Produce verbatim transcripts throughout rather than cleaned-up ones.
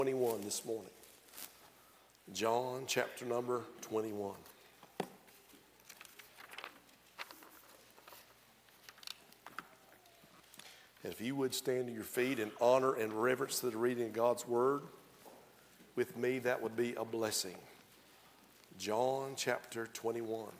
twenty-one this morning. John chapter number twenty-one. And if you would stand to your feet in honor and reverence to the reading of God's word with me, that would be a blessing. John chapter twenty-one.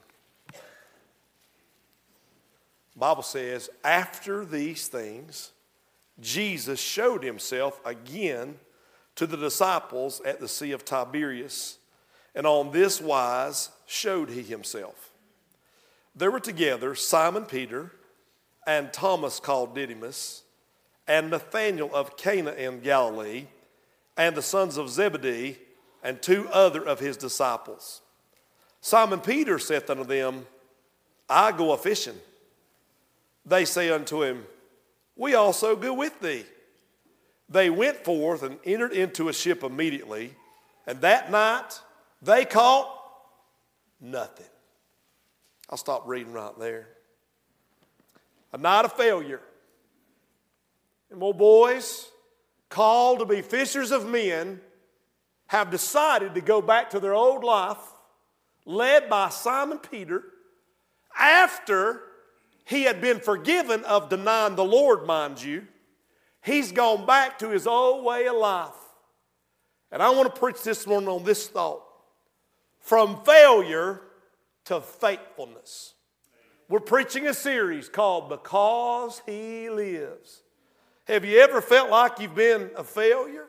The Bible says, after these things, Jesus showed himself again to the disciples at the Sea of Tiberias, and on this wise showed he himself. There were together Simon Peter, and Thomas called Didymus, and Nathanael of Cana in Galilee, and the sons of Zebedee, and two other of his disciples. Simon Peter saith unto them, I go a-fishing. They say unto him, we also go with thee. They went forth and entered into a ship immediately, and that night they caught nothing. I'll stop reading right there. A night of failure. And more boys, called to be fishers of men, have decided to go back to their old life, led by Simon Peter, after he had been forgiven of denying the Lord, mind you. He's gone back to his old way of life. And I want to preach this morning on this thought. From failure to faithfulness. We're preaching a series called Because He Lives. Have you ever felt like you've been a failure?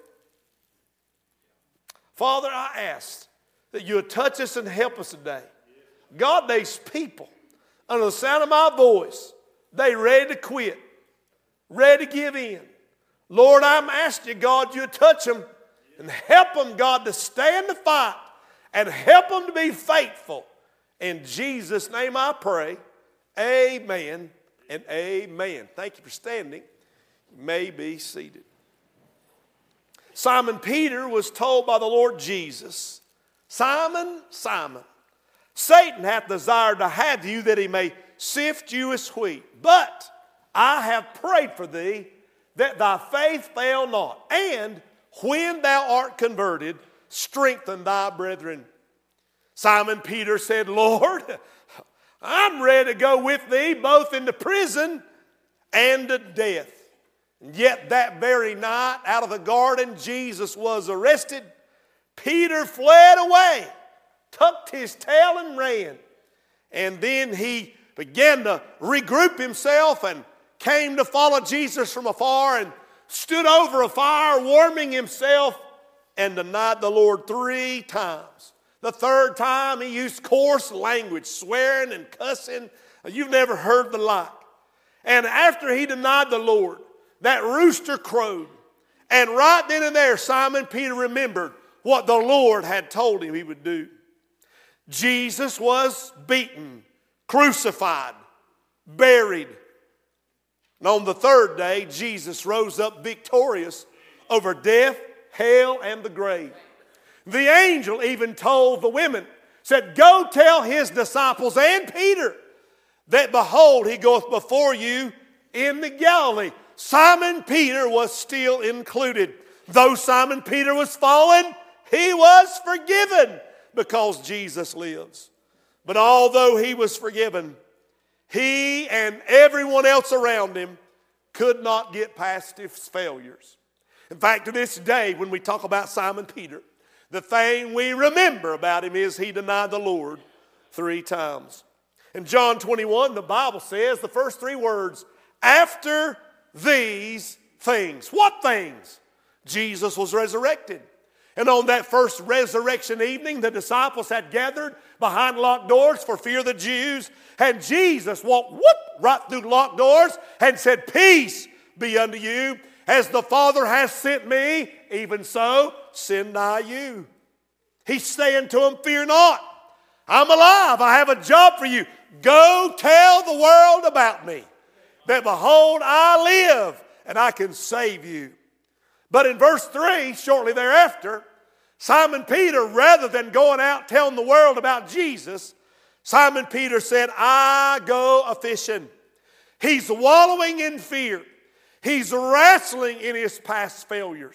Father, I ask that you would touch us and help us today. God, these people, under the sound of my voice, they ready to quit, ready to give in. Lord, I'm asking you, God, you touch them and help them, God, to stand the fight and help them to be faithful. In Jesus' name I pray, amen and amen. Thank you for standing. You may be seated. Simon Peter was told by the Lord Jesus, Simon, Simon, Satan hath desired to have you that he may sift you as wheat. But I have prayed for thee that thy faith fail not. And when thou art converted, strengthen thy brethren. Simon Peter said, Lord, I'm ready to go with thee both into prison and to death. And yet that very night out of the garden, Jesus was arrested. Peter fled away, tucked his tail and ran. And then he began to regroup himself and came to follow Jesus from afar and stood over a fire warming himself and denied the Lord three times. The third time he used coarse language, swearing and cussing. You've never heard the like. And after he denied the Lord, that rooster crowed. And right then and there, Simon Peter remembered what the Lord had told him he would do. Jesus was beaten, crucified, buried. And on the third day, Jesus rose up victorious over death, hell, and the grave. The angel even told the women, said, go tell his disciples and Peter that behold, he goeth before you in the Galilee. Simon Peter was still included. Though Simon Peter was fallen, he was forgiven because Jesus lives. But although he was forgiven, he and everyone else around him could not get past his failures. In fact, to this day, when we talk about Simon Peter, the thing we remember about him is he denied the Lord three times. In John twenty-one, the Bible says the first three words, after these things. What things? Jesus was resurrected. And on that first resurrection evening, the disciples had gathered behind locked doors for fear of the Jews. And Jesus walked whoop, right through locked doors and said, peace be unto you. As the Father has sent me, even so send I you. He's saying to them, fear not. I'm alive. I have a job for you. Go tell the world about me. That behold, I live and I can save you. But in verse three, shortly thereafter, Simon Peter, rather than going out telling the world about Jesus, Simon Peter said, I go a-fishing. He's wallowing in fear. He's wrestling in his past failures.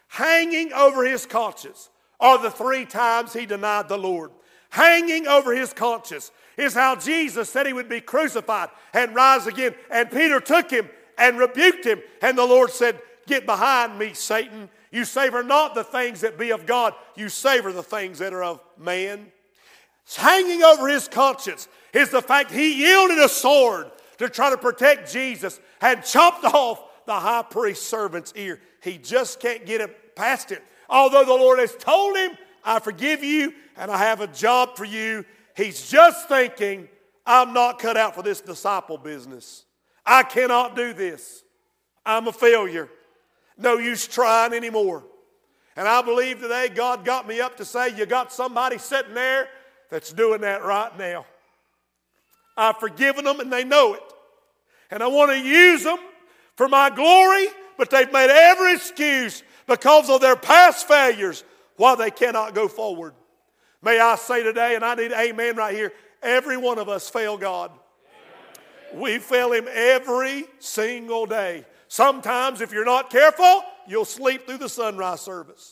Hanging over his conscience are the three times he denied the Lord. Hanging over his conscience is how Jesus said he would be crucified and rise again. And Peter took him and rebuked him. And the Lord said, "Get behind me, Satan. You savor not the things that be of God. You savor the things that are of man." Hanging over his conscience is the fact he yielded a sword to try to protect Jesus and chopped off the high priest's servant's ear. He just can't get it past it. Although the Lord has told him, "I forgive you and I have a job for you," he's just thinking, "I'm not cut out for this disciple business. I cannot do this. I'm a failure. No use trying anymore." And I believe today God got me up to say, you got somebody sitting there that's doing that right now. I've forgiven them and they know it. And I want to use them for my glory, but they've made every excuse because of their past failures why they cannot go forward. May I say today, and I need amen right here, every one of us fail God. We fail Him every single day. Sometimes if you're not careful, you'll sleep through the sunrise service.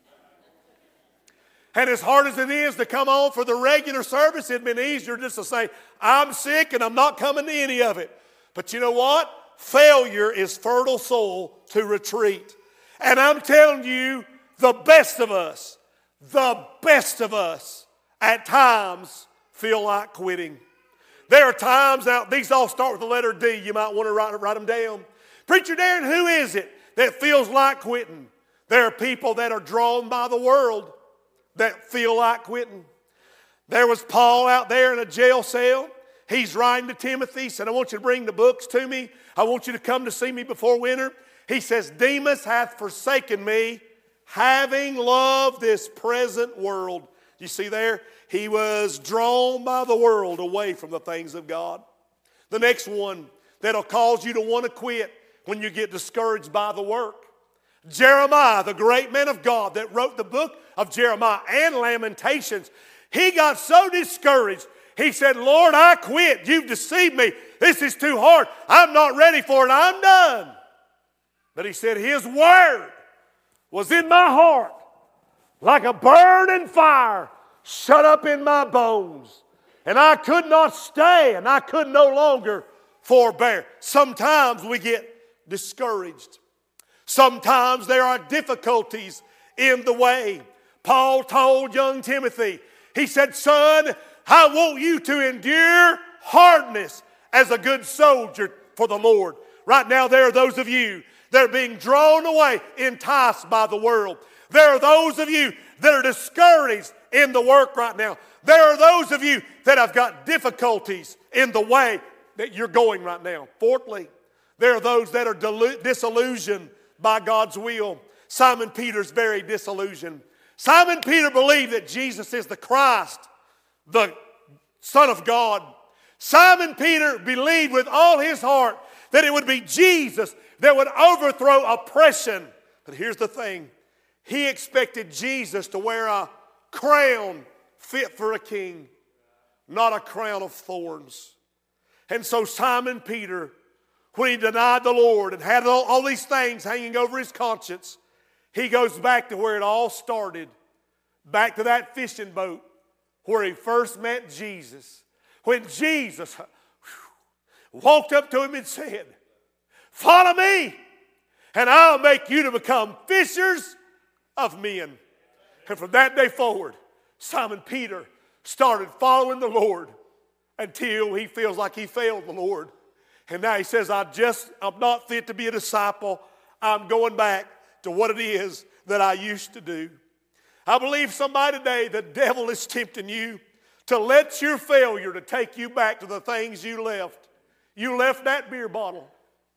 And as hard as it is to come on for the regular service, it'd been easier just to say, "I'm sick and I'm not coming to any of it." But you know what? Failure is fertile soil to retreat. And I'm telling you, the best of us, the best of us, at times feel like quitting. There are times, now these all start with the letter D. You might want to write, write them down. Preacher Darren, who is it that feels like quitting? There are people that are drawn by the world that feel like quitting. There was Paul out there in a jail cell. He's writing to Timothy, said, "I want you to bring the books to me. I want you to come to see me before winter." He says, "Demas hath forsaken me, having loved this present world." You see there? He was drawn by the world away from the things of God. The next one that'll cause you to want to quit when you get discouraged by the work. Jeremiah, the great man of God that wrote the book of Jeremiah and Lamentations, he got so discouraged, he said, "Lord, I quit. You've deceived me. This is too hard. I'm not ready for it. I'm done." But he said, "His word was in my heart like a burning fire shut up in my bones. And I could not stay, and I could no longer forbear." Sometimes we get discouraged. Sometimes there are difficulties in the way. Paul told young Timothy, he said, "Son, I want you to endure hardness as a good soldier for the Lord." Right now there are those of you that are being drawn away, enticed by the world. There are those of you that are discouraged in the work right now. There are those of you that have got difficulties in the way that you're going right now. Fourthly, there are those that are delu- disillusioned by God's will. Simon Peter's very disillusioned. Simon Peter believed that Jesus is the Christ, the Son of God. Simon Peter believed with all his heart that it would be Jesus that would overthrow oppression. But here's the thing. He expected Jesus to wear a crown fit for a king, not a crown of thorns. And so Simon Peter, when he denied the Lord and had all, all these things hanging over his conscience, he goes back to where it all started, back to that fishing boat where he first met Jesus. When Jesus whew, walked up to him and said, "Follow me, and I'll make you to become fishers of men." And from that day forward, Simon Peter started following the Lord until he feels like he failed the Lord. And now he says, I just, I'm not fit to be a disciple. I'm going back to what it is that I used to do. I believe somebody today, the devil is tempting you to let your failure to take you back to the things you left. You left that beer bottle.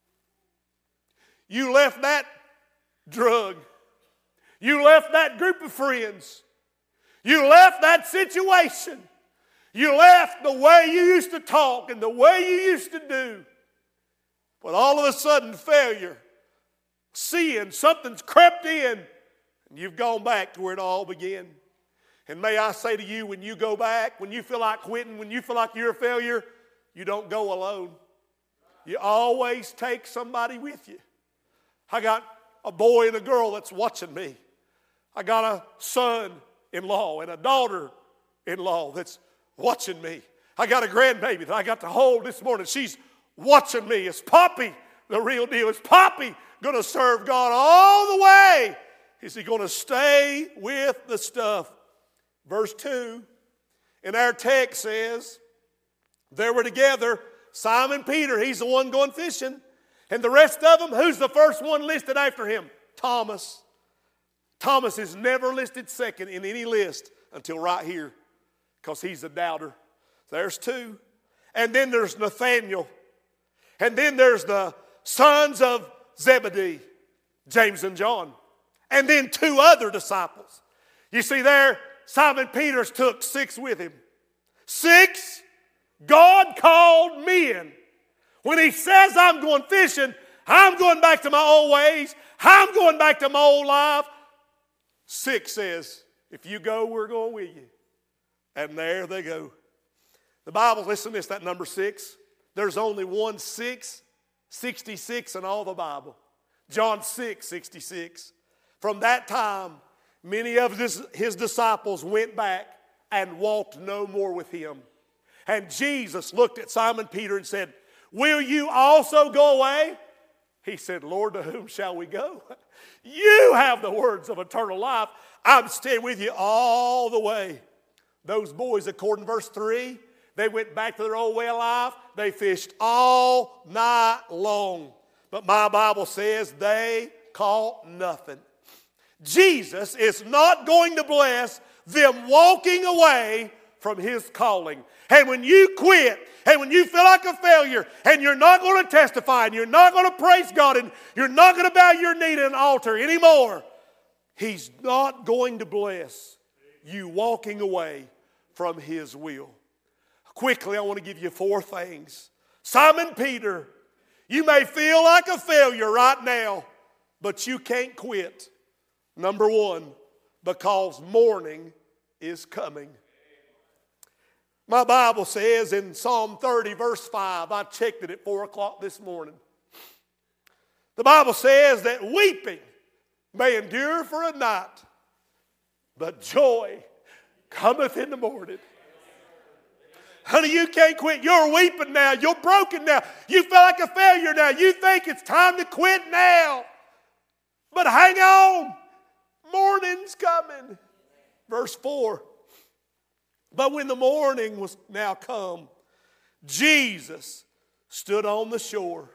You left that drug. You left that group of friends. You left that situation. You left the way you used to talk and the way you used to do. But all of a sudden, failure, sin, something's crept in, and you've gone back to where it all began. And may I say to you, when you go back, when you feel like quitting, when you feel like you're a failure, you don't go alone. You always take somebody with you. I got a boy and a girl that's watching me. I got a son-in-law and a daughter-in-law that's watching me. I got a grandbaby that I got to hold this morning. She's watching me. Is Poppy the real deal? Is Poppy going to serve God all the way? Is he going to stay with the stuff? Verse two in our text says, they were together. Simon Peter, he's the one going fishing. And the rest of them, who's the first one listed after him? Thomas. Thomas is never listed second in any list until right here, because he's a doubter. There's two. And then there's Nathaniel. And then there's the sons of Zebedee, James and John. And then two other disciples. You see there, Simon Peter's took six with him. Six God called men. When he says I'm going fishing, I'm going back to my old ways. I'm going back to my old life. Six says, if you go, we're going with you. And there they go. The Bible, listen to this, that number six. There's only one six, sixty-six in all the Bible. John six, sixty-six. From that time, many of his, his disciples went back and walked no more with him. And Jesus looked at Simon Peter and said, will you also go away? He said, Lord, to whom shall we go? You have the words of eternal life. I'm staying with you all the way. Those boys, according to verse three, they went back to their old way of life. They fished all night long. But my Bible says they caught nothing. Jesus is not going to bless them walking away from his calling. And when you quit, and when you feel like a failure, and you're not going to testify, and you're not going to praise God, and you're not going to bow your knee to an altar anymore, he's not going to bless you walking away from his will. Quickly, I want to give you four things. Simon Peter, you may feel like a failure right now, but you can't quit. Number one, because morning is coming. My Bible says in Psalm thirty, verse five, I checked it at four o'clock this morning. The Bible says that weeping may endure for a night, but joy cometh in the morning. Honey, you can't quit. You're weeping now. You're broken now. You feel like a failure now. You think it's time to quit now. But hang on. Morning's coming. Verse four. But when the morning was now come, Jesus stood on the shore.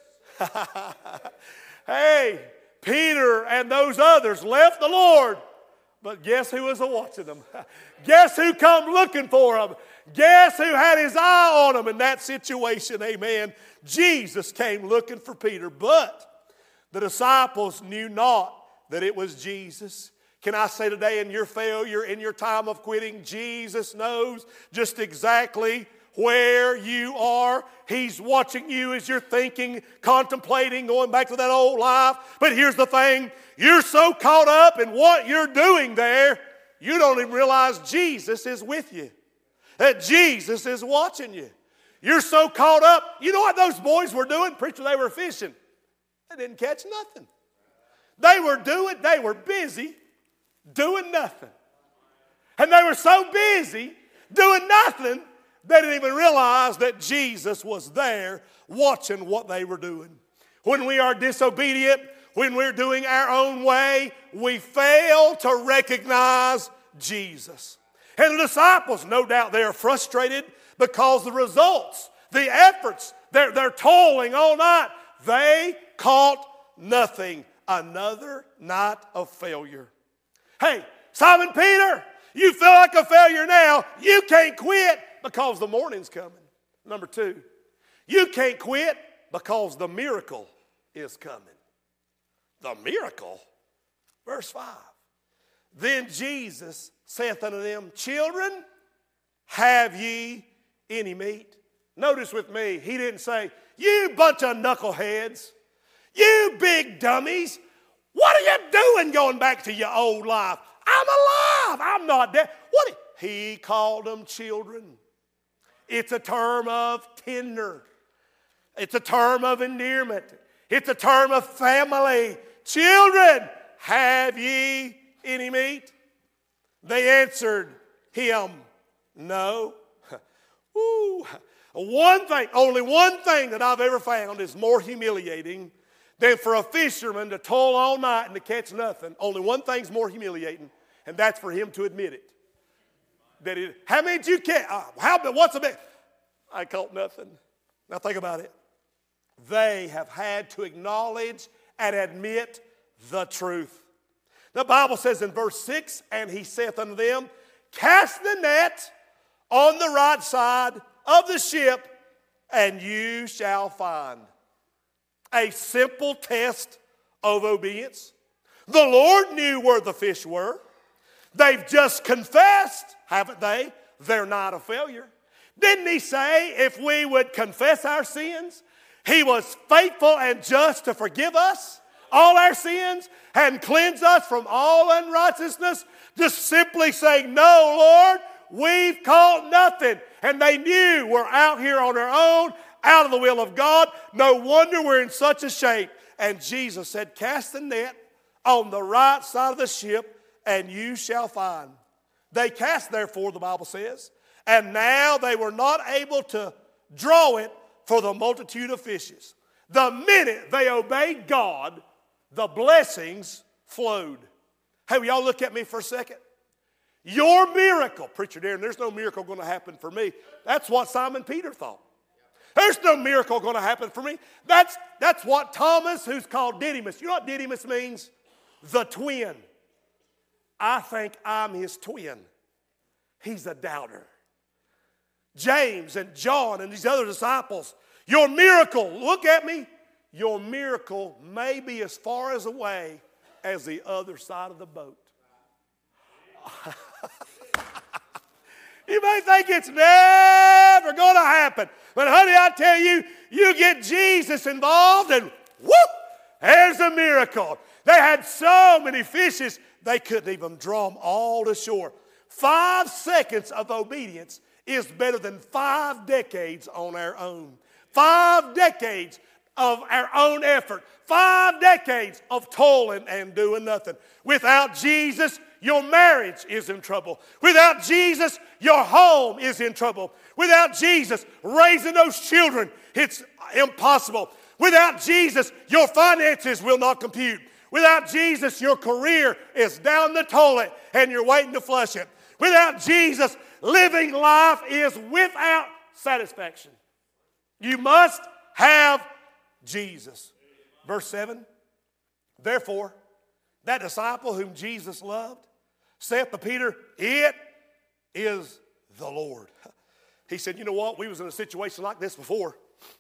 Hey, Peter and those others left the Lord. But guess who was watching them? Guess who come looking for them? Guess who had his eye on them in that situation? Amen. Jesus came looking for Peter. But the disciples knew not that it was Jesus. Can I say today, in your failure, in your time of quitting, Jesus knows just exactly where you are. He's watching you as you're thinking, contemplating, going back to that old life. But here's the thing. You're so caught up in what you're doing there, you don't even realize Jesus is with you. That Jesus is watching you. You're so caught up. You know what those boys were doing? Preacher, they were fishing. They didn't catch nothing. They were doing, they were busy doing nothing. And they were so busy doing nothing, they didn't even realize that Jesus was there watching what they were doing. When we are disobedient, when we're doing our own way, we fail to recognize Jesus. And the disciples, no doubt they are frustrated because the results, the efforts, they're, they're toiling all night. They caught nothing. Another night of failure. Hey, Simon Peter, you feel like a failure now. You can't quit because the morning's coming. Number two, you can't quit because the miracle is coming. The miracle? Verse five. Then Jesus saith unto them, children, have ye any meat? Notice with me, he didn't say, you bunch of knuckleheads, you big dummies, what are you doing going back to your old life? I'm alive. I'm not dead. What? He called them children. It's a term of tender. It's a term of endearment. It's a term of family. Children, have ye any meat? They answered him, no. Ooh. One thing, only one thing that I've ever found is more humiliating than for a fisherman to toil all night and to catch nothing. Only one thing's more humiliating, and that's for him to admit it. That it, how many did you catch? Uh, how, what's the big? I caught nothing. Now think about it. They have had to acknowledge and admit the truth. The Bible says in verse six, and he saith unto them, cast the net on the right side of the ship, and you shall find. A simple test of obedience. The Lord knew where the fish were. They've just confessed, haven't they? They're not a failure. Didn't he say if we would confess our sins, he was faithful and just to forgive us all our sins and cleanse us from all unrighteousness? Just simply saying, no, Lord, we've caught nothing. And they knew we're out here on our own, out of the will of God. No wonder we're in such a shape. And Jesus said, cast the net on the right side of the ship, and you shall find. They cast, therefore, the Bible says, and now they were not able to draw it for the multitude of fishes. The minute they obeyed God, the blessings flowed. Hey, will y'all look at me for a second? Your miracle, Preacher Darren, there's no miracle going to happen for me. That's what Simon Peter thought. There's no miracle going to happen for me. That's, that's what Thomas, who's called Didymus. You know what Didymus means? The twin. I think I'm his twin. He's a doubter. James and John and these other disciples, your miracle, look at me, your miracle may be as far as away as the other side of the boat. You may think it's never going to happen. But honey, I tell you, you get Jesus involved and whoop, there's a miracle. They had so many fishes, they couldn't even draw them all to shore. Five seconds of obedience is better than five decades on our own. Five decades of our own effort. Five decades of toiling and doing nothing. Without Jesus, your marriage is in trouble. Without Jesus, your home is in trouble. Without Jesus, raising those children, it's impossible. Without Jesus, your finances will not compute. Without Jesus, your career is down the toilet and you're waiting to flush it. Without Jesus, living life is without satisfaction. You must have Jesus. Verse seven, therefore, that disciple whom Jesus loved saith to Peter, it is the Lord. He said, you know what? We was in a situation like this before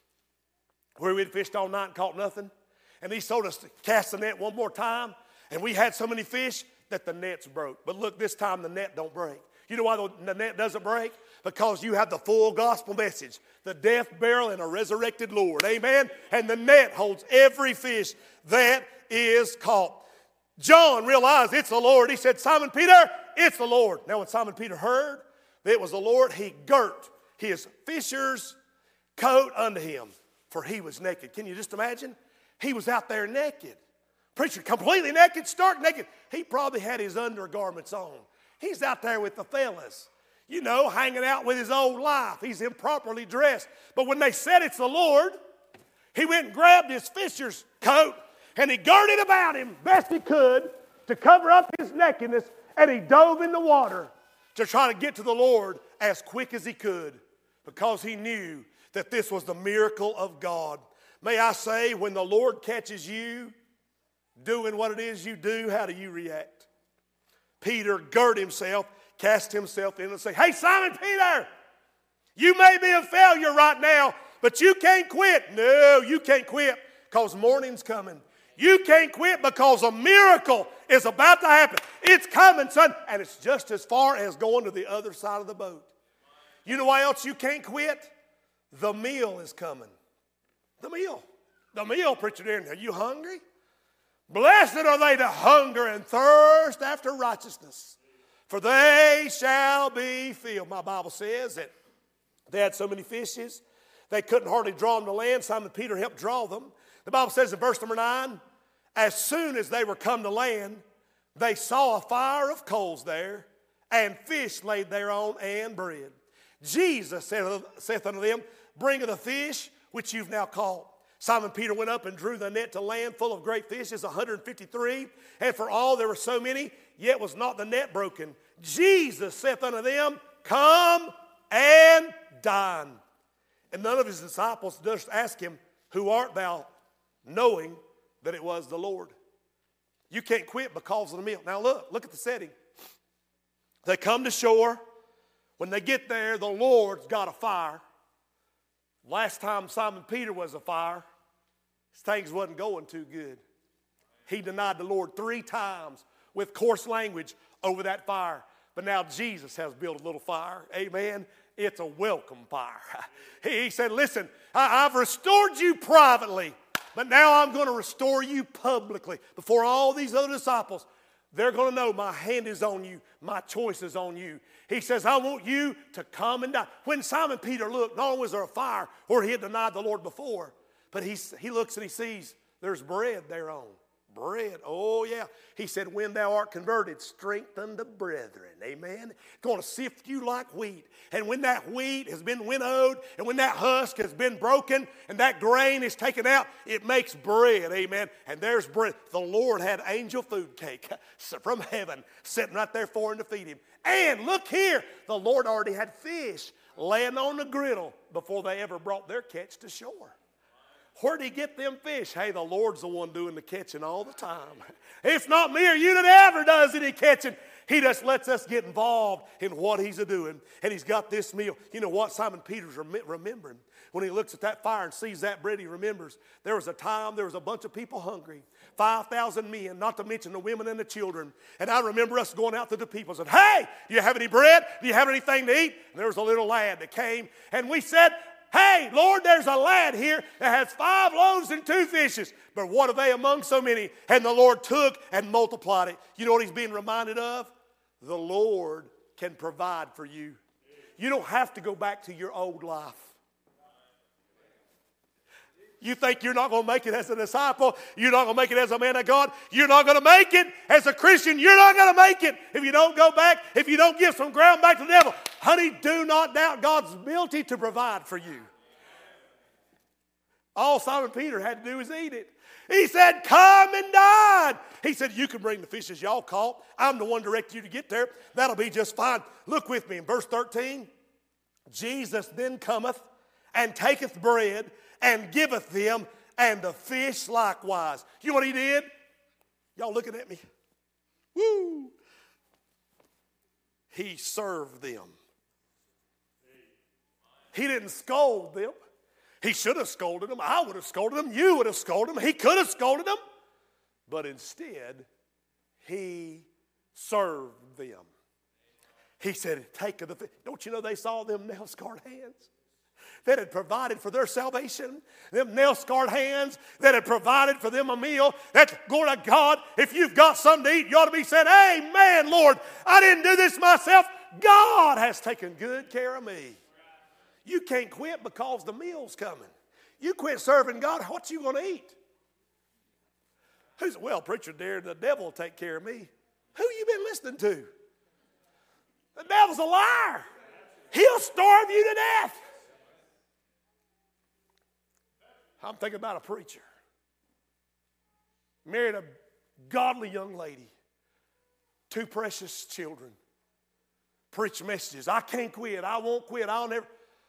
where we'd fished all night and caught nothing. And he told us to cast the net one more time. And we had so many fish that the nets broke. But look, this time the net don't break. You know why the net doesn't break? Because you have the full gospel message. The death, burial, and a resurrected Lord. Amen? And the net holds every fish that is caught. John realized it's the Lord. He said, Simon Peter, it's the Lord. Now when Simon Peter heard that it was the Lord, he girt his fisher's coat unto him, for he was naked. Can you just imagine? He was out there naked. Preacher, completely naked, stark naked. He probably had his undergarments on. He's out there with the fellas, you know, hanging out with his old life. He's improperly dressed. But when they said it's the Lord, he went and grabbed his fisher's coat and he girded about him best he could to cover up his nakedness, and he dove in the water to try to get to the Lord as quick as he could because he knew that this was the miracle of God. May I say, when the Lord catches you doing what it is you do, how do you react? Peter girded himself, cast himself in and say, hey, Simon Peter, you may be a failure right now, but you can't quit. No, you can't quit because morning's coming. You can't quit because a miracle is about to happen. It's coming, son, and it's just as far as going to the other side of the boat. You know why else you can't quit? The meal is coming. The meal. The meal, Preacher Darren. Are you hungry? Blessed are they that hunger and thirst after righteousness, for they shall be filled. My Bible says that they had so many fishes, they couldn't hardly draw them to land. Simon Peter helped draw them. The Bible says in verse number nine, As soon as they were come to land, they saw a fire of coals there, and fish laid thereon, and bread. Jesus saith unto them, bring of the fish which you've now caught. Simon Peter went up and drew the net to land full of great fishes, one hundred fifty-three. And for all there were so many, yet was not the net broken. Jesus saith unto them, come and dine. And none of his disciples durst ask him, who art thou? Knowing that it was the Lord. You can't quit because of the meal. Now look, look at the setting. They come to shore. When they get there, the Lord's got a fire. Last time Simon Peter was a fire, things wasn't going too good. He denied the Lord three times with coarse language over that fire. But now Jesus has built a little fire. Amen. It's a welcome fire. He said, listen, I've restored you privately, but now I'm going to restore you publicly before all these other disciples. They're going to know my hand is on you. My choice is on you. He says, I want you to come and die. When Simon Peter looked, not only was there a fire where he had denied the Lord before, but he, he looks and he sees there's bread thereon. Bread. Oh, yeah. He said, when thou art converted, strengthen the brethren. Amen. Going to sift you like wheat. And when that wheat has been winnowed, and when that husk has been broken, and that grain is taken out, it makes bread. Amen. And there's bread. The Lord had angel food cake from heaven sitting right there for him to feed him. And look here, the Lord already had fish laying on the griddle before they ever brought their catch to shore. Where'd he get them fish? Hey, the Lord's the one doing the catching all the time. It's not me or you that ever does any catching. He just lets us get involved in what he's a-doing. And he's got this meal. You know what? Simon Peter's rem- remembering. When he looks at that fire and sees that bread, he remembers there was a time there was a bunch of people hungry. five thousand men, not to mention the women and the children. And I remember us going out to the people and said, hey, do you have any bread? Do you have anything to eat? And there was a little lad that came. And we said, hey, Lord, there's a lad here that has five loaves and two fishes. But what are they among so many? And the Lord took and multiplied it. You know what he's being reminded of? The Lord can provide for you. You don't have to go back to your old life. You think you're not going to make it as a disciple. You're not going to make it as a man of God. You're not going to make it as a Christian. You're not going to make it if you don't go back, if you don't give some ground back to the devil. Honey, do not doubt God's ability to provide for you. All Simon Peter had to do was eat it. He said, come and dine. He said, you can bring the fishes y'all caught. I'm the one directing you to get there. That'll be just fine. Look with me in verse thirteen. Jesus then cometh and taketh bread and giveth them, and the fish likewise. You know what he did? Y'all looking at me? Woo! He served them. He didn't scold them. He should have scolded them. I would have scolded them. You would have scolded them. He could have scolded them. But instead, he served them. He said, take of the fish. Don't you know they saw them nail-scarred hands that had provided for their salvation? Them nail-scarred hands that had provided for them a meal. That's, glory to God, if you've got something to eat, you ought to be saying, amen, Lord, I didn't do this myself. God has taken good care of me. You can't quit because the meal's coming. You quit serving God, what you going to eat? Who's, well, preacher dear, the devil will take care of me. Who you been listening to? The devil's a liar. He'll starve you to death. I'm thinking about a preacher. Married a godly young lady. Two precious children. Preach messages. I can't quit. I won't quit. I'll never.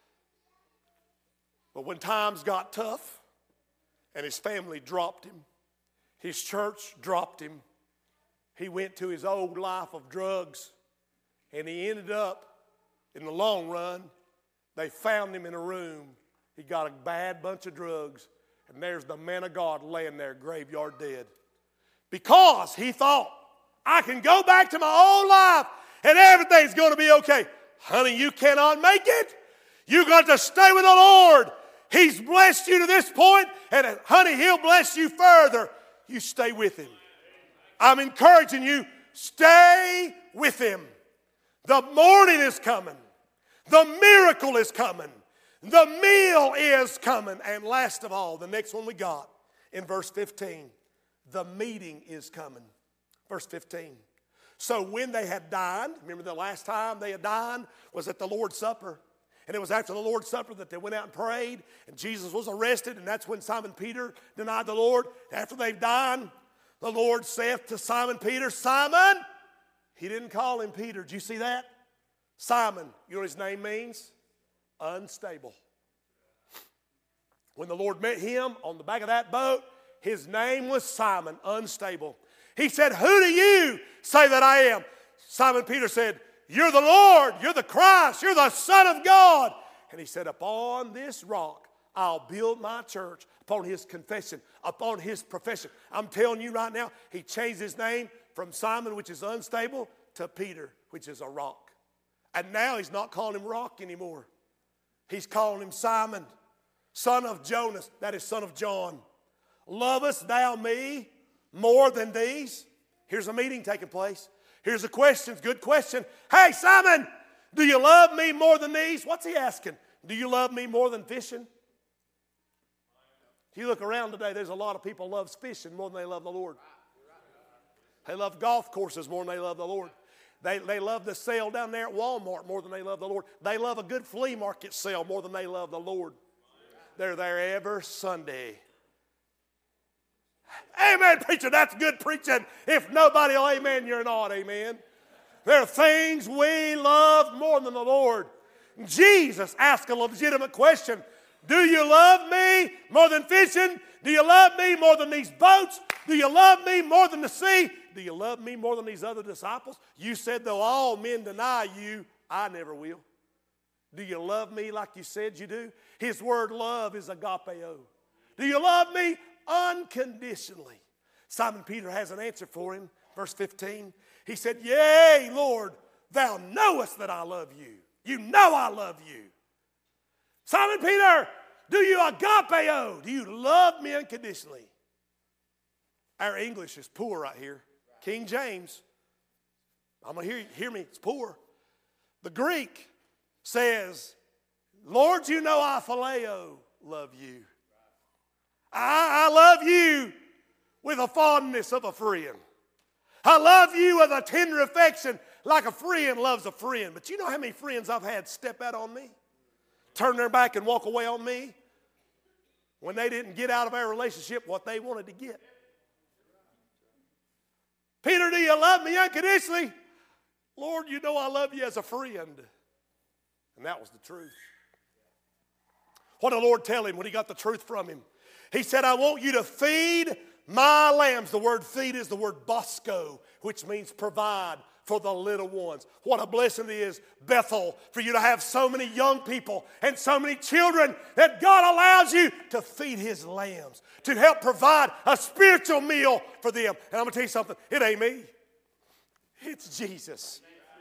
But when times got tough and his family dropped him, his church dropped him, he went to his old life of drugs, and he ended up, in the long run, they found him in a room. He got a bad bunch of drugs, and there's the man of God laying there graveyard dead. Because he thought, I can go back to my old life and everything's going to be okay. Honey, you cannot make it. You got to stay with the Lord. He's blessed you to this point, and honey, he'll bless you further. You stay with him. I'm encouraging you, stay with him. The morning is coming. The miracle is coming. The meal is coming. And last of all, the next one we got in verse fifteen. the meeting is coming. Verse fifteen. So when they had dined, remember the last time they had dined was at the Lord's Supper. And it was after the Lord's Supper that they went out and prayed, and Jesus was arrested, and that's when Simon Peter denied the Lord. After they've dined, the Lord saith to Simon Peter, Simon, he didn't call him Peter. Did you see that? Simon, you know what his name means? Unstable. When the Lord met him on the back of that boat, his name was Simon, unstable. He said, who do you say that I am? Simon Peter said, you're the Lord, you're the Christ, you're the Son of God. And he said, upon this rock I'll build my church, upon his confession, upon his profession. I'm telling you right now, he changed his name from Simon, which is unstable, to Peter, which is a rock. And now he's not calling him rock anymore. He's calling him Simon, son of Jonas, that is son of John. Lovest thou me more than these? Here's a meeting taking place. Here's a question, good question. Hey, Simon, do you love me more than these? What's he asking? Do you love me more than fishing? If you look around today, there's a lot of people love fishing more than they love the Lord. They love golf courses more than they love the Lord. They, they love the sale down there at Walmart more than they love the Lord. They love a good flea market sale more than they love the Lord. They're there every Sunday. Amen, preacher. That's good preaching. If nobody will amen, you're not. Amen. There are things we love more than the Lord. Jesus asked a legitimate question. Do you love me more than fishing? Do you love me more than these boats? Do you love me more than the sea? Do you love me more than these other disciples? You said, though all men deny you, I never will. Do you love me like you said you do? His word love is agapeo. Do you love me unconditionally? Simon Peter has an answer for him. Verse fifteen. He said, yea, Lord, thou knowest that I love you. You know I love you. Simon Peter, do you agapeo? Do you love me unconditionally? Our English is poor right here. King James, I'm going to hear, hear me, it's poor. The Greek says, Lord, you know I phileo love you. I, I love you with a fondness of a friend. I love you with a tender affection like a friend loves a friend. But you know how many friends I've had step out on me? Turn their back and walk away on me when they didn't get out of our relationship what they wanted to get. Peter, do you love me unconditionally? Lord, you know I love you as a friend. And that was the truth. What did the Lord tell him when he got the truth from him? He said, I want you to feed my lambs. The word feed is the word bosco, which means provide for the little ones. What a blessing it is, Bethel, for you to have so many young people and so many children that God allows you to feed his lambs, to help provide a spiritual meal for them. And I'm going to tell you something, it ain't me. It's Jesus.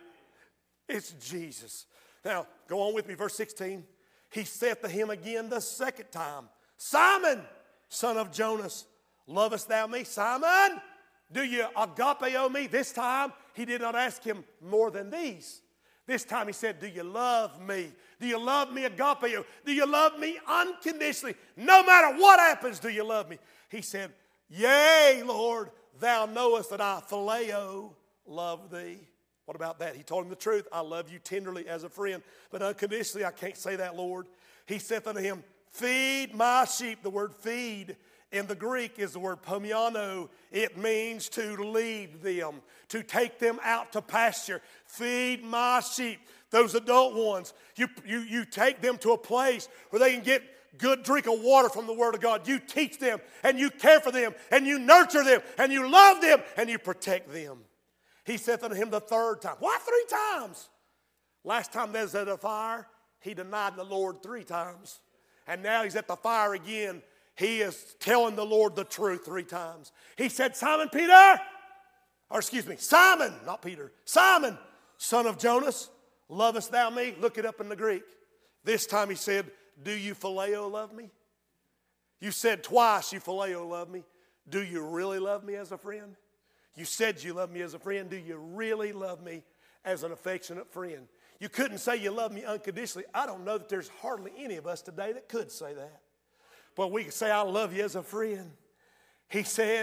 It's Jesus. Now, go on with me, verse sixteen. He said to him again the second time, Simon, son of Jonas, lovest thou me? Simon, do you agapeo me? This time, he did not ask him more than these. This time he said, do you love me? Do you love me agapeo? Do you love me unconditionally? No matter what happens, do you love me? He said, yea, Lord, thou knowest that I phileo love thee. What about that? He told him the truth. I love you tenderly as a friend, but unconditionally I can't say that, Lord. He said unto him, feed my sheep. The word feed in the Greek is the word pomiano. It means to lead them, to take them out to pasture. Feed my sheep, those adult ones. You, you, you take them to a place where they can get good drink of water from the Word of God. You teach them, and you care for them, and you nurture them, and you love them, and you protect them. He said unto him the third time. Why three times? Last time they was at a fire, he denied the Lord three times. And now he's at the fire again. He is telling the Lord the truth three times. He said, Simon Peter, or excuse me, Simon, not Peter, Simon, son of Jonas, lovest thou me? Look it up in the Greek. This time he said, do you phileo love me? You said twice you phileo love me. Do you really love me as a friend? You said you love me as a friend. Do you really love me as an affectionate friend? You couldn't say you love me unconditionally. I don't know that there's hardly any of us today that could say that. But we can say I love you as a friend. He said,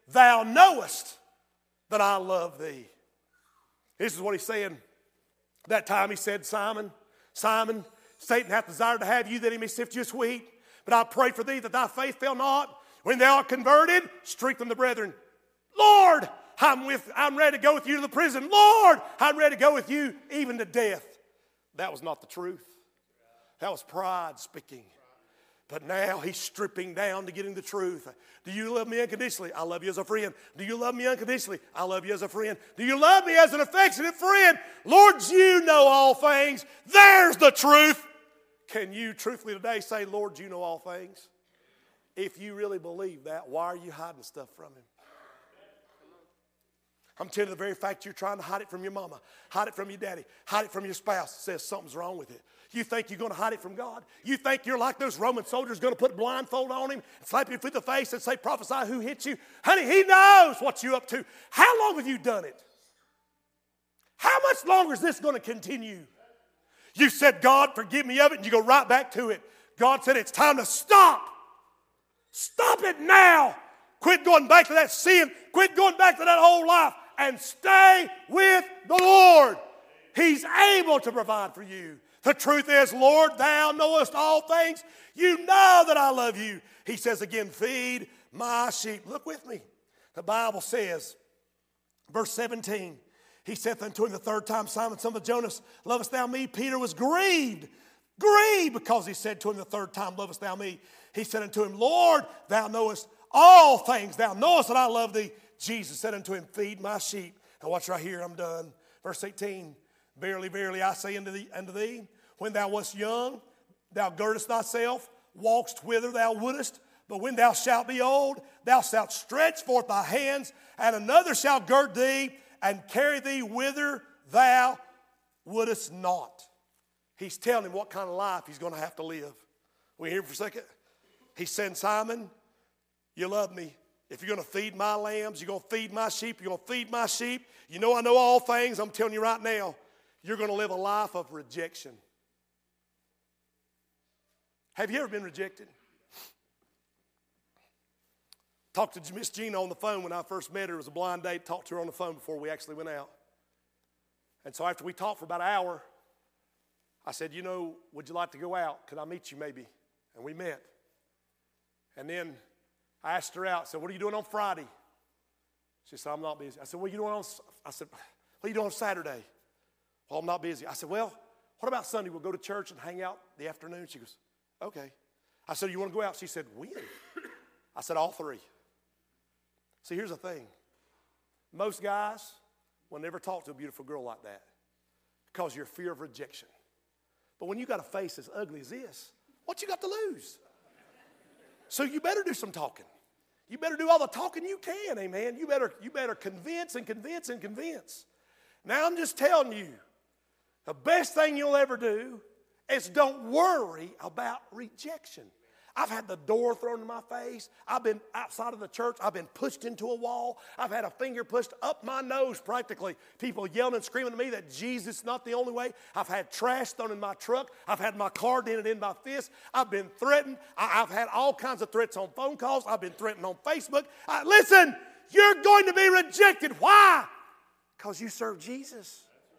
thou knowest that I love thee. This is what he's saying. That time he said, Simon, Simon, Satan hath desired to have you that he may sift you as wheat. But I pray for thee that thy faith fail not. When thou art converted, strengthen the brethren. Lord, I'm, with, I'm ready to go with you to the prison. Lord, I'm ready to go with you even to death. That was not the truth. That was pride speaking. But now he's stripping down to getting the truth. Do you love me unconditionally? I love you as a friend. Do you love me unconditionally? I love you as a friend. Do you love me as an affectionate friend? Lord, you know all things. There's the truth. Can you truthfully today say, Lord, you know all things? If you really believe that, why are you hiding stuff from him? I'm telling you, the very fact you're trying to hide it from your mama, hide it from your daddy, hide it from your spouse says something's wrong with it. You think you're going to hide it from God? You think you're like those Roman soldiers going to put a blindfold on him, slap him through the face and say, prophesy who hit you? Honey, he knows what you're up to. How long have you done it? How much longer is this going to continue? You said, God, forgive me of it, and you go right back to it. God said, it's time to stop. Stop it now. Quit going back to that sin. Quit going back to that old life. And stay with the Lord. He's able to provide for you. The truth is, Lord, thou knowest all things. You know that I love you. He says again, feed my sheep. Look with me. The Bible says, verse seventeen, he saith unto him the third time, Simon, son of Jonas, lovest thou me? Peter was grieved. Grieved because he said to him the third time, lovest thou me? He said unto him, Lord, thou knowest all things. Thou knowest that I love thee. Jesus said unto him, feed my sheep. Now watch right here, I'm done. Verse eighteen, verily, verily, I say unto thee, unto thee, when thou wast young, thou girdest thyself, walkest whither thou wouldest. But when thou shalt be old, thou shalt stretch forth thy hands, and another shall gird thee, and carry thee whither thou wouldest not. He's telling him what kind of life he's going to have to live. We hear for a second? He's saying, Simon, you love me. If you're going to feed my lambs, you're going to feed my sheep, you're going to feed my sheep. You know I know all things. I'm telling you right now, you're going to live a life of rejection. Have you ever been rejected? Talked to Miss Gina on the phone when I first met her. It was a blind date. Talked to her on the phone before we actually went out. And so after we talked for about an hour, I said, you know, would you like to go out? Could I meet you maybe? And we met. And then I asked her out. I said, what are you doing on Friday? She said, I'm not busy. I said, what are you doing on, I said, what are you doing on Saturday? Well, I'm not busy. I said, well, what about Sunday? We'll go to church and hang out the afternoon. She goes, okay. I said, you want to go out? She said, when? I said, all three. See, here's the thing. Most guys will never talk to a beautiful girl like that because you're fear of rejection. But when you got a face as ugly as this, what you got to lose? So you better do some talking. You better do all the talking you can, amen. You better, you better convince and convince and convince. Now I'm just telling you, the best thing you'll ever do is don't worry about rejection. I've had the door thrown in my face. I've been outside of the church. I've been pushed into a wall. I've had a finger pushed up my nose practically. People yelling and screaming at me that Jesus is not the only way. I've had trash thrown in my truck. I've had my car dented in my fist. I've been threatened. I, I've had all kinds of threats on phone calls. I've been threatened on Facebook. I, listen, you're going to be rejected. Why? Because you serve Jesus.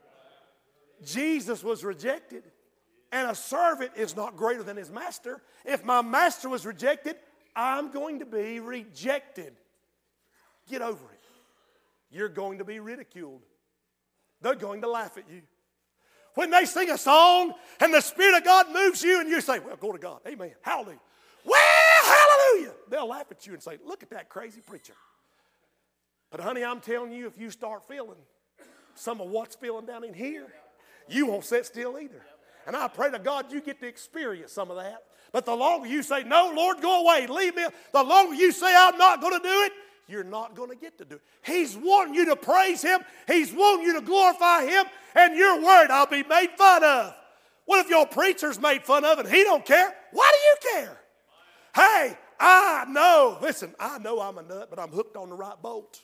Jesus was rejected. And a servant is not greater than his master. If my master was rejected, I'm going to be rejected. Get over it. You're going to be ridiculed. They're going to laugh at you. When they sing a song and the Spirit of God moves you and you say, well, glory to God. Amen. Hallelujah. Well, hallelujah. They'll laugh at you and say, look at that crazy preacher. But honey, I'm telling you, if you start feeling some of what's feeling down in here, you won't sit still either. And I pray to God you get to experience some of that. But the longer you say, no, Lord, go away, leave me, the longer you say, I'm not going to do it, you're not going to get to do it. He's wanting you to praise Him. He's wanting you to glorify Him. And you're worried I'll be made fun of. What if your preacher's made fun of and he don't care? Why do you care? Hey, I know, listen, I know I'm a nut, but I'm hooked on the right bolt.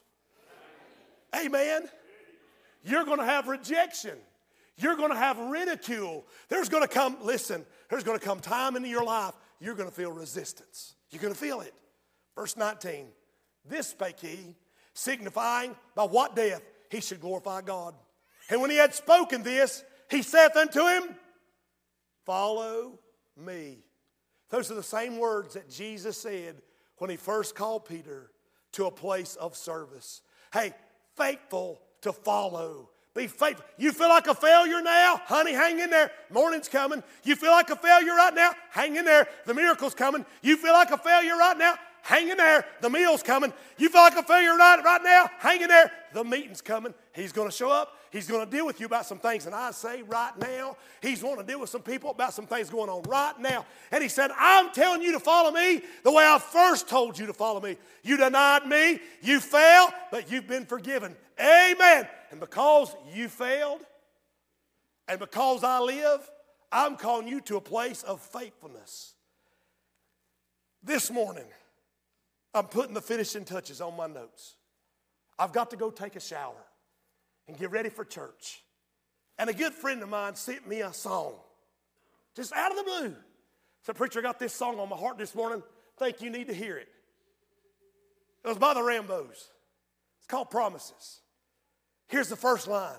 Amen. You're going to have rejection. You're going to have ridicule. There's going to come, listen, there's going to come time into your life you're going to feel resistance. You're going to feel it. Verse nineteen, This spake he, signifying by what death he should glorify God. And when he had spoken this, he saith unto him, follow me. Those are the same words that Jesus said when he first called Peter to a place of service. Hey, faithful to follow. Be faithful. You feel like a failure now? Honey, hang in there. Morning's coming. You feel like a failure right now? Hang in there. The miracle's coming. You feel like a failure right now? Hang in there. The meal's coming. You feel like a failure right, right now? Hang in there. The meeting's coming. He's going to show up. He's going to deal with you about some things. And I say right now, he's wanting to deal with some people about some things going on right now. And he said, I'm telling you to follow me the way I first told you to follow me. You denied me. You failed, but you've been forgiven. Amen. And because you failed, and because I live, I'm calling you to a place of faithfulness. This morning, I'm putting the finishing touches on my notes. I've got to go take a shower and get ready for church. And a good friend of mine sent me a song, just out of the blue. Said, preacher, I got this song on my heart this morning. Think you need to hear it. It was by the Rambos. It's called Promises. Here's the first line.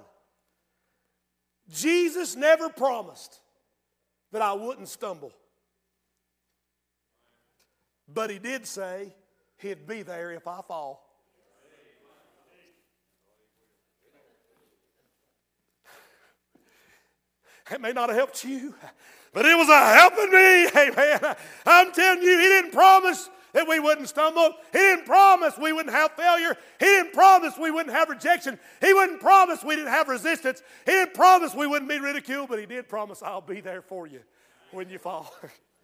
Jesus never promised that I wouldn't stumble. But he did say he'd be there if I fall. It may not have helped you, but it was a helping me. Amen. I'm telling you, he didn't promise that we wouldn't stumble. He didn't promise we wouldn't have failure. He didn't promise we wouldn't have rejection. He wouldn't promise we didn't have resistance. He didn't promise we wouldn't be ridiculed, but he did promise I'll be there for you when you fall.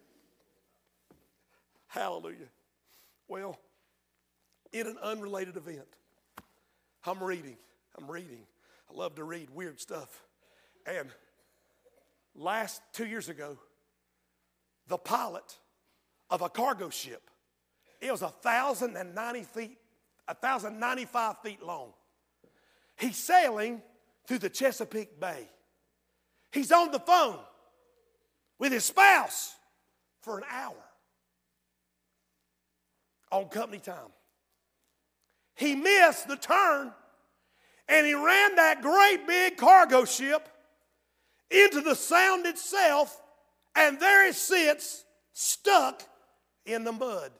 Hallelujah. Well, in an unrelated event, I'm reading. I'm reading. I love to read weird stuff. And last two years ago, the pilot of a cargo ship, it was a thousand and ninety feet, a thousand ninety-five feet long. He's sailing through the Chesapeake Bay. He's on the phone with his spouse for an hour on company time. He missed the turn, and he ran that great big cargo ship into the Sound itself, and there it sits, stuck in the mud.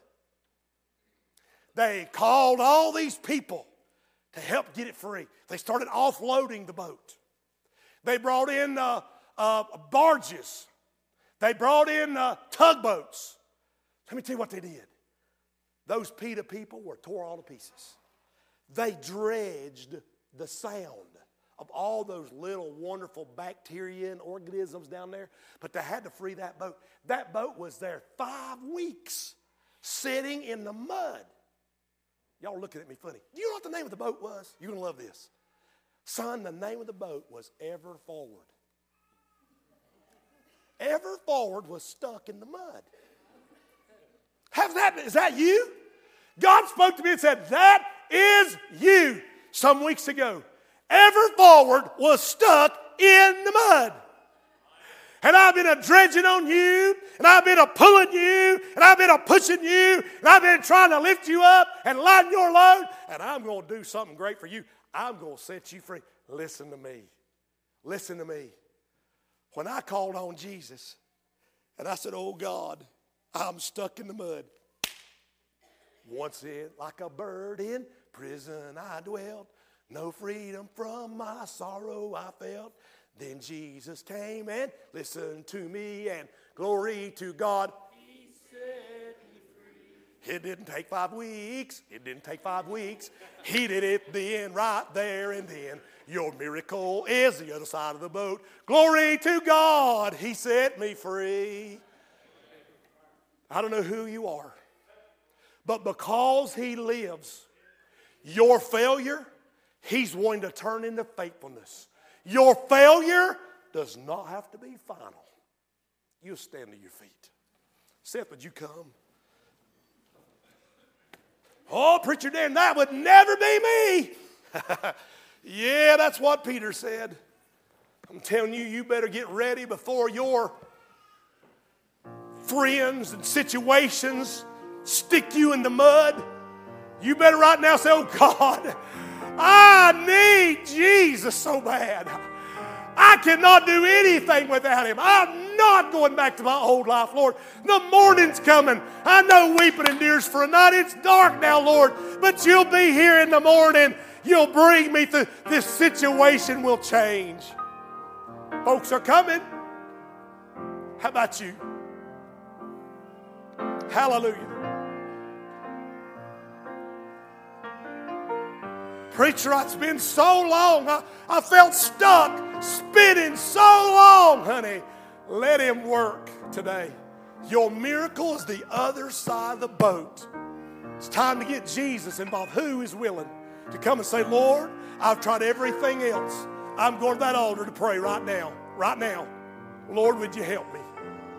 They called all these people to help get it free. They started offloading the boat. They brought in uh, uh, barges. They brought in uh, tugboats. Let me tell you what they did. Those PETA people were tore all to pieces. They dredged the Sound of all those little wonderful bacteria and organisms down there, but they had to free that boat. That boat was there five weeks sitting in the mud. Y'all are looking at me funny. Do you know what the name of the boat was? You're going to love this. Son, the name of the boat was Ever Forward. Ever Forward was stuck in the mud. How's that? Is that you? God spoke to me and said, that is you some weeks ago. Ever Forward was stuck in the mud. And I've been a dredging on you, and I've been a pulling you, and I've been a pushing you, and I've been trying to lift you up and lighten your load, and I'm going to do something great for you. I'm going to set you free. Listen to me. Listen to me. When I called on Jesus, and I said, oh God, I'm stuck in the mud. Once in, like a bird in prison I dwelt, no freedom from my sorrow I felt. Then Jesus came and listened to me, and glory to God. He set me free. It didn't take five weeks. It didn't take five weeks. He did it then, right there and then. Your miracle is the other side of the boat. Glory to God. He set me free. I don't know who you are, but because he lives, your failure, he's wanting to turn into faithfulness. Your failure does not have to be final. You'll stand to your feet. Seth, would you come? Oh, preacher Dan, that would never be me. Yeah, that's what Peter said. I'm telling you, you better get ready before your friends and situations stick you in the mud. You better right now say, oh God, I need Jesus so bad. I cannot do anything without Him. I'm not going back to my old life, Lord. The morning's coming. I know weeping endures for a night. It's dark now, Lord, but You'll be here in the morning. You'll bring me through. This situation will change. Folks are coming. How about you? Hallelujah. Preacher, it's been so long. I, I felt stuck, spinning so long, honey. Let Him work today. Your miracle is the other side of the boat. It's time to get Jesus involved. Who is willing to come and say, Lord, I've tried everything else. I'm going to that altar to pray right now. Right now. Lord, would You help me?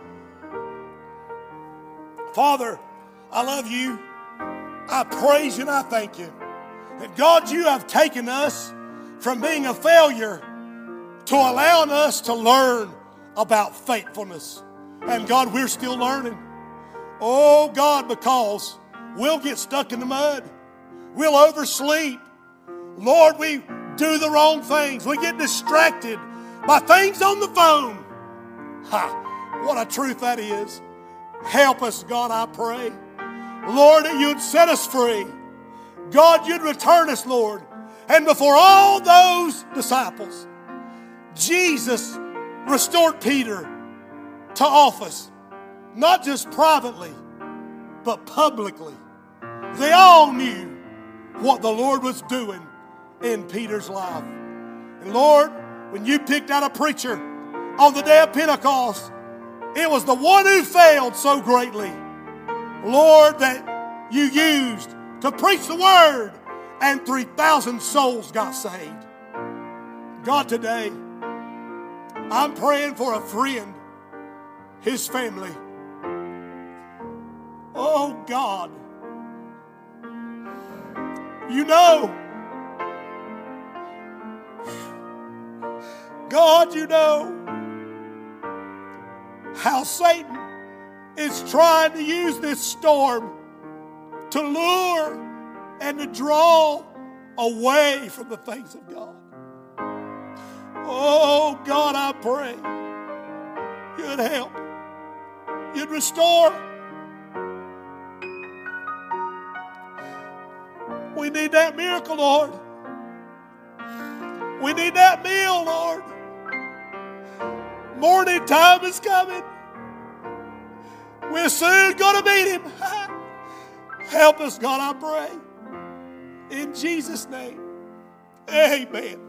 Father, I love You. I praise You and I thank You. That God, You have taken us from being a failure to allowing us to learn about faithfulness. And God, we're still learning. Oh God, because we'll get stuck in the mud. We'll oversleep. Lord, we do the wrong things. We get distracted by things on the phone. Ha! What a truth that is. Help us, God, I pray. Lord, that You'd set us free. God, You'd return us, Lord. And before all those disciples, Jesus restored Peter to office. Not just privately, but publicly. They all knew what the Lord was doing in Peter's life. And Lord, when You picked out a preacher on the day of Pentecost, it was the one who failed so greatly. Lord, that You used to preach the word, and three thousand souls got saved. God, today, I'm praying for a friend, his family. Oh, God. You know, God, You know how Satan is trying to use this storm to lure and to draw away from the things of God. Oh, God, I pray You'd help. You'd restore. We need that miracle, Lord. We need that meal, Lord. Morning time is coming. We're soon going to meet Him. Help us, God, I pray. In Jesus' name, amen.